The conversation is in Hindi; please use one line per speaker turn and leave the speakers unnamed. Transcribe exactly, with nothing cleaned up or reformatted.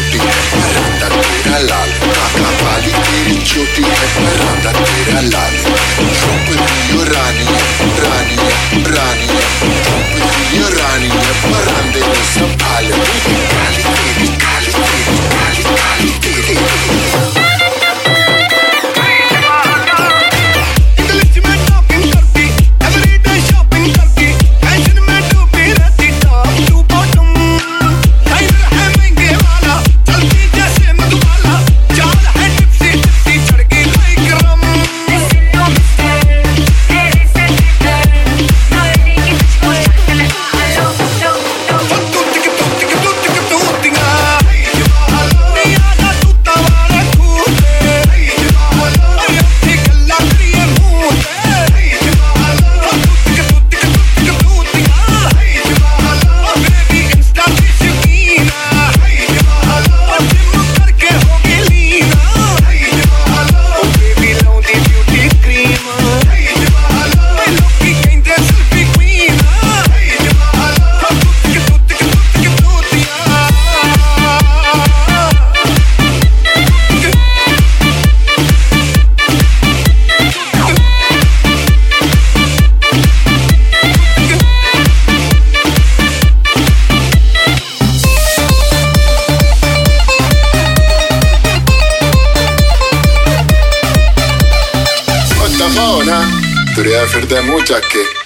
छोटी है, राधा तेरा लाल, काका वाली तेरी छोटी है, राधा तेरा लाल। द्रौपदी ओ रानी है, रानी है, रानी है, द्रौपदी ओ रानी है, परांदे में संभाल। काली तेरी, काली तेरी, काली काली तेरी। Turea fer de mucha que